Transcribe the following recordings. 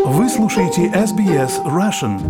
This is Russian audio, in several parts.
Вы слушаете SBS Russian.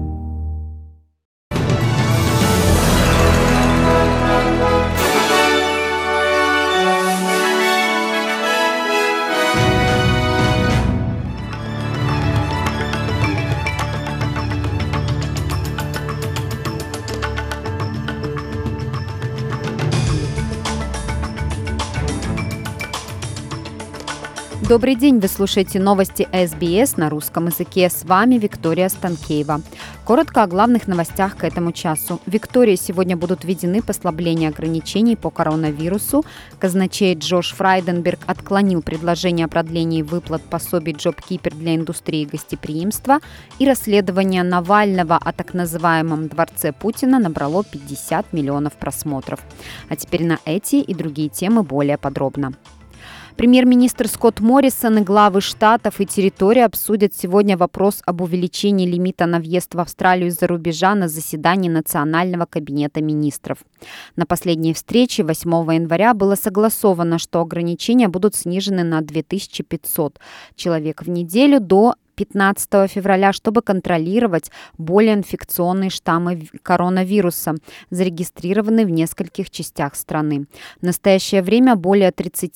Добрый день, вы слушаете новости SBS на русском языке. С вами Виктория Станкеева. Коротко о главных новостях к этому часу. В Виктории сегодня будут введены послабления ограничений по коронавирусу. Казначей Джош Фрайденберг отклонил предложение о продлении выплат пособий JobKeeper для индустрии гостеприимства. И расследование Навального о так называемом дворце Путина набрало 50 миллионов просмотров. А теперь на эти и другие темы более подробно. Премьер-министр Скотт Моррисон и главы штатов и территорий обсудят сегодня вопрос об увеличении лимита на въезд в Австралию из-за рубежа на заседании Национального кабинета министров. На последней встрече 8 января было согласовано, что ограничения будут снижены на 2500 человек в неделю до 15 февраля, чтобы контролировать более инфекционные штаммы коронавируса, зарегистрированные в нескольких частях страны. В настоящее время более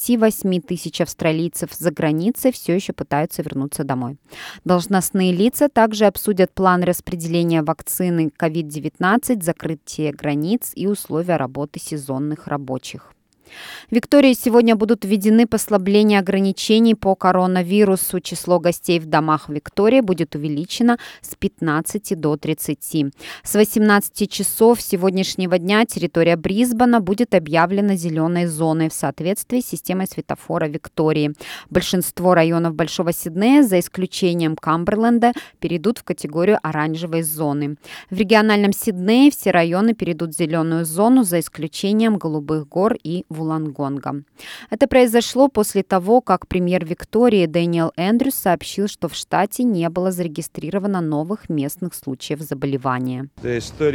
38 тысяч австралийцев за границей все еще пытаются вернуться домой. Должностные лица также обсудят план распределения вакцины COVID-19, закрытие границ и условия работы сезонных рабочих. В Виктории сегодня будут введены послабления ограничений по коронавирусу. Число гостей в домах в Виктории будет увеличено с 15 до 30. С 18 часов сегодняшнего дня территория Брисбена будет объявлена зеленой зоной в соответствии с системой светофора Виктории. Большинство районов Большого Сиднея, за исключением Камберленда, перейдут в категорию оранжевой зоны. В региональном Сиднее все районы перейдут в зеленую зону, за исключением Голубых гор и Вуллонгонга. Это произошло после того, как премьер Виктории Дэниел Эндрюс сообщил, что в штате не было зарегистрировано новых местных случаев заболевания. В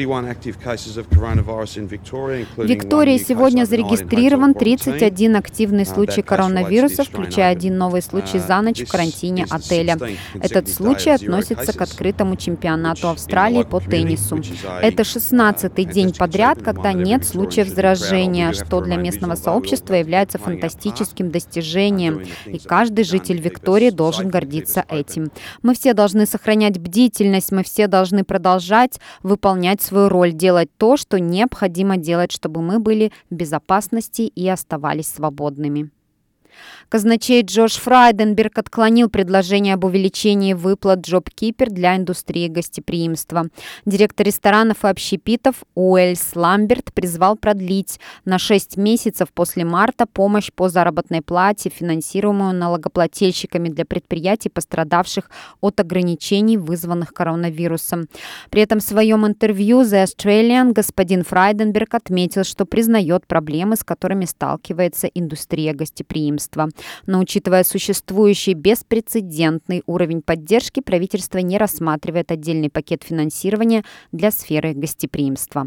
Виктории сегодня зарегистрирован 31 активный случай коронавируса, включая один новый случай за ночь в карантине отеля. Этот случай относится к открытому чемпионату Австралии по теннису. Это 16-й день подряд, когда нет случаев заражения, что для местного сообщества является фантастическим достижением, и каждый житель Виктории должен гордиться этим. Мы все должны сохранять бдительность, мы все должны продолжать выполнять свою роль, делать то, что необходимо делать, чтобы мы были в безопасности и оставались свободными. Казначей Джош Фрайденберг отклонил предложение об увеличении выплат JobKeeper для индустрии гостеприимства. Директор ресторанов и общепитов Уэльс Ламберт призвал продлить на 6 месяцев после марта помощь по заработной плате, финансируемую налогоплательщиками для предприятий, пострадавших от ограничений, вызванных коронавирусом. При этом в своем интервью The Australian господин Фрайденберг отметил, что признает проблемы, с которыми сталкивается индустрия гостеприимства. Но учитывая существующий беспрецедентный уровень поддержки, правительство не рассматривает отдельный пакет финансирования для сферы гостеприимства.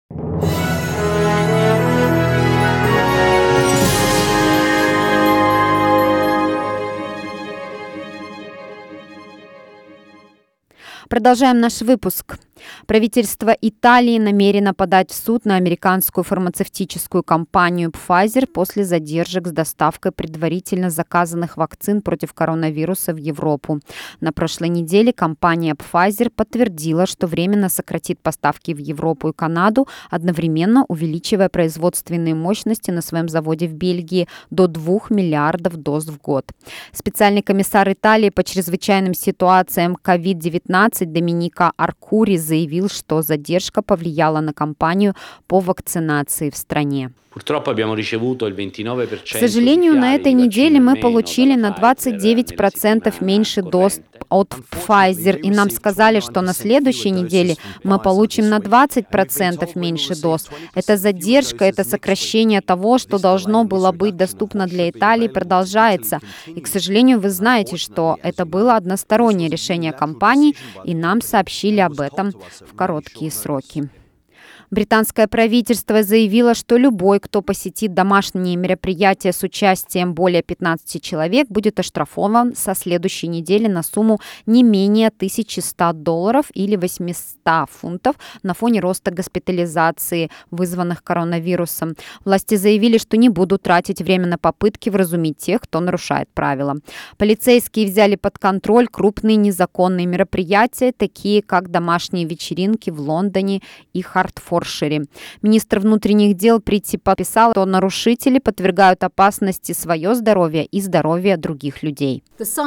Продолжаем наш выпуск. Правительство Италии намерено подать в суд на американскую фармацевтическую компанию Pfizer после задержек с доставкой предварительно заказанных вакцин против коронавируса в Европу. На прошлой неделе компания Pfizer подтвердила, что временно сократит поставки в Европу и Канаду, одновременно увеличивая производственные мощности на своем заводе в Бельгии до 2 миллиардов доз в год. Специальный комиссар Италии по чрезвычайным ситуациям COVID-19 Доминика Аркури заявил, что задержка повлияла на кампанию по вакцинации в стране. К сожалению, на этой неделе мы получили на 29% меньше доз от Pfizer, и нам сказали, что на следующей неделе мы получим на 20% меньше доз. Эта задержка, это сокращение того, что должно было быть доступно для Италии, продолжается. И, к сожалению, вы знаете, что это было одностороннее решение компании, и нам сообщили об этом в короткие сроки. Британское правительство заявило, что любой, кто посетит домашние мероприятия с участием более 15 человек, будет оштрафован со следующей недели на сумму не менее $1100 или 800 фунтов на фоне роста госпитализации, вызванных коронавирусом. Власти заявили, что не будут тратить время на попытки вразумить тех, кто нарушает правила. Полицейские взяли под контроль крупные незаконные мероприятия, такие как домашние вечеринки в Лондоне и Хартфордшире. Министр внутренних дел Прити подписал, что нарушители подвергают опасности свое здоровье и здоровье других людей.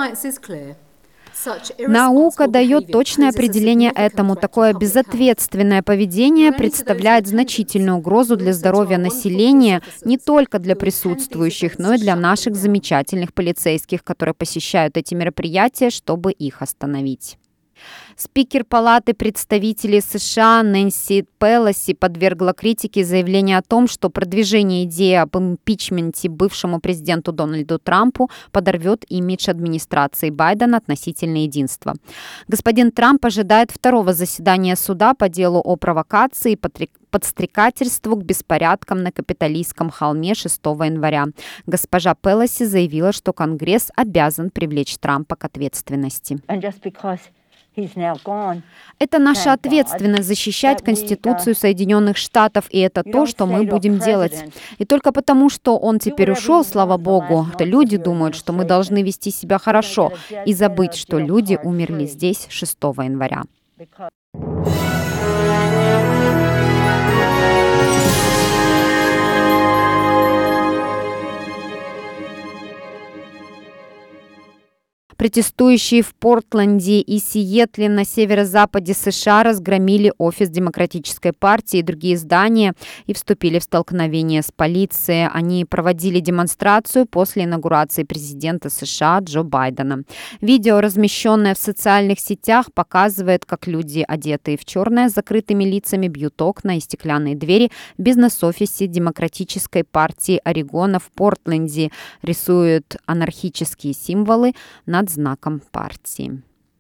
Наука дает точное определение этому. Такое безответственное поведение представляет значительную угрозу для здоровья населения не только для присутствующих, но и для наших замечательных полицейских, которые посещают эти мероприятия, чтобы их остановить. Спикер Палаты представителей США Нэнси Пелоси подвергла критике заявление о том, что продвижение идеи об импичменте бывшему президенту Дональду Трампу подорвет имидж администрации Байдена относительно единства. Господин Трамп ожидает второго заседания суда по делу о провокации и подстрекательству к беспорядкам на Капитолийском холме 6 января. Госпожа Пелоси заявила, что Конгресс обязан привлечь Трампа к ответственности. Это наша ответственность защищать Конституцию Соединенных Штатов, и это то, что мы будем делать. И только потому, что он теперь ушел, слава богу, то люди думают, что мы должны вести себя хорошо и забыть, что люди умерли здесь 6 января. Протестующие в Портленде и Сиэтле на северо-западе США разгромили офис Демократической партии и другие здания и вступили в столкновение с полицией. Они проводили демонстрацию после инаугурации президента США Джо Байдена. Видео, размещенное в социальных сетях, показывает, как люди, одетые в черное, с закрытыми лицами, бьют окна и стеклянные двери в бизнес-офисе Демократической партии Орегона в Портленде, рисуют анархические символы над знаком партии.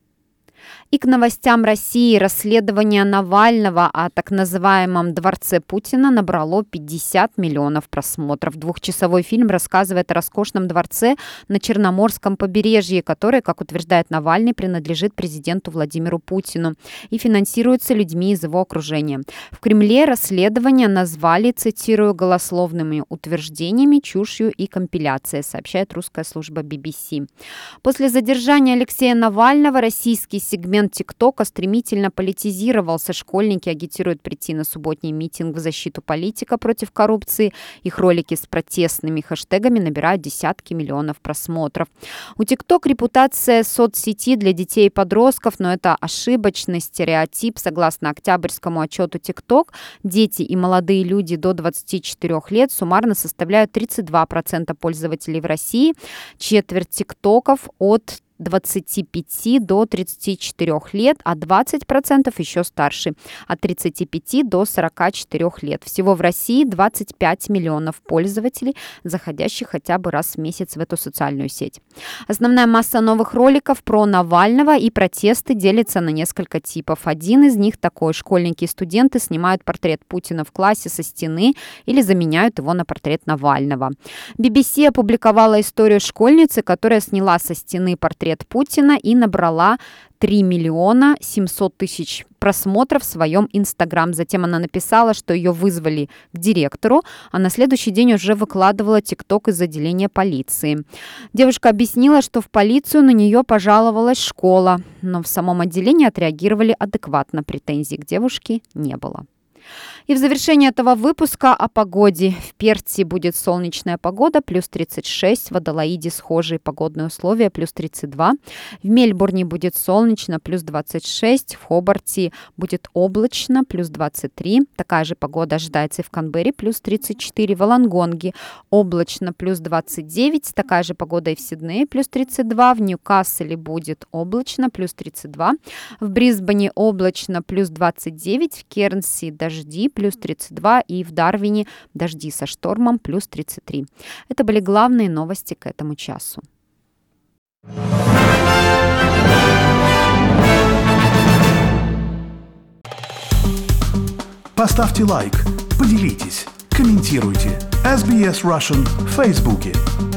И к новостям России. Расследование Навального о так называемом «Дворце Путина» набрало 50 миллионов просмотров. Двухчасовой фильм рассказывает о роскошном дворце на Черноморском побережье, который, как утверждает Навальный, принадлежит президенту Владимиру Путину и финансируется людьми из его окружения. В Кремле расследование назвали, цитирую, голословными утверждениями, чушью и компиляцией, сообщает русская служба BBC. После задержания Алексея Навального российский сегмент ТикТока стремительно политизировался. Школьники агитируют прийти на субботний митинг в защиту политика против коррупции. Их ролики с протестными хэштегами набирают десятки миллионов просмотров. У ТикТок репутация соцсети для детей и подростков, но это ошибочный стереотип. Согласно октябрьскому отчету ТикТок, дети и молодые люди до 24 лет суммарно составляют 32% пользователей в России, четверть ТикТоков от 25 до 34 лет, а 20% еще старше, от 35 до 44 лет. Всего в России 25 миллионов пользователей, заходящих хотя бы раз в месяц в эту социальную сеть. Основная масса новых роликов про Навального и протесты делится на несколько типов. Один из них такой: школьники и студенты снимают портрет Путина в классе со стены или заменяют его на портрет Навального. BBC опубликовала историю школьницы, которая сняла со стены портрет Путина и набрала 3 миллиона 700 тысяч просмотров в своем Инстаграм. Затем она написала, что ее вызвали к директору, а на следующий день уже выкладывала ТикТок из отделения полиции. Девушка объяснила, что в полицию на нее пожаловалась школа, но в самом отделении отреагировали адекватно, претензий к девушке не было. И в завершение этого выпуска о погоде. В Перте будет солнечная погода, плюс 36, в Адалаиде схожие погодные условия, плюс 32. В Мельбурне будет солнечно, плюс 26, в Хобарте будет облачно, плюс 23. Такая же погода ожидается и в Канберре, плюс 34. В Волонгонге облачно, плюс 29. Такая же погода и в Сиднее, плюс 32. В Ньюкасселе будет облачно, плюс 32. В Брисбене облачно, плюс 29. В Кернси дожди, плюс 32, и в Дарвине дожди со штормом, плюс 33. Это были главные новости к этому часу. Поставьте лайк, поделитесь, комментируйте. SBS Russian в Фейсбуке.